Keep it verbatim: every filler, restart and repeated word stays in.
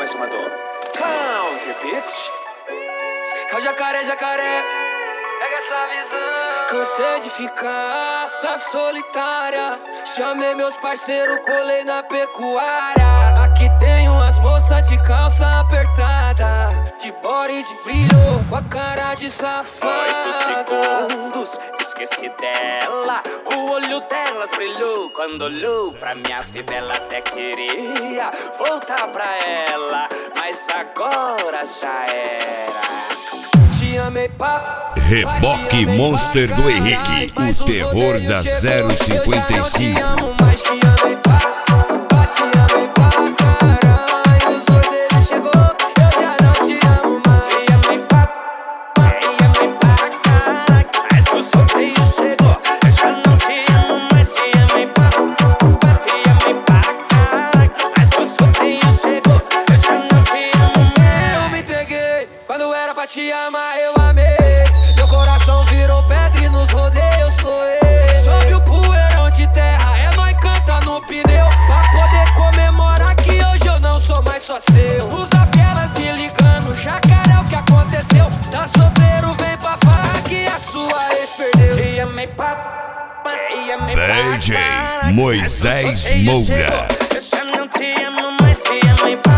mais chamado Country Beach. É o jacaré, jacaré, pega essa visão. Cansei de ficar na solitária. Chamei meus parceiros, colei na pecuária. Aqui tem umas moças de calça apertada, de body de brilho, com a cara de safada. Oito segundos, esqueci dela. O olho delas brilhou quando olhou pra minha vida. Ela até queria voltar pra ela, mas agora já era. Te amei pra Reboque Monster do Henrique, o terror da zero cinquenta e cinco. Eu já não te amo, mas te amei pra, te amei pra caralho. Os dois deles chegou, eu já não te amo mais. Te amei pra, te amei pra caralho, mas o sorteio chegou. Eu já não te amo, mas te amei pra, te amei pra caralho, mas o sorteio chegou. Eu já não te amo mais. Eu me entreguei quando era pra te amar, eu amei. Meu coração virou pedra e nos rodeios soei. Sobe o poeirão de terra, é nóis canta no pneu, pra poder comemorar que hoje eu não sou mais só seu. Os apelas me ligando, jacaré, o que aconteceu? Tá solteiro, vem pra farra que a sua ex perdeu. Te amei pra, te amei pra D J caralho, Moisés mas o sorteio Moura. chegou. Eu já não te amo, mas te amei pra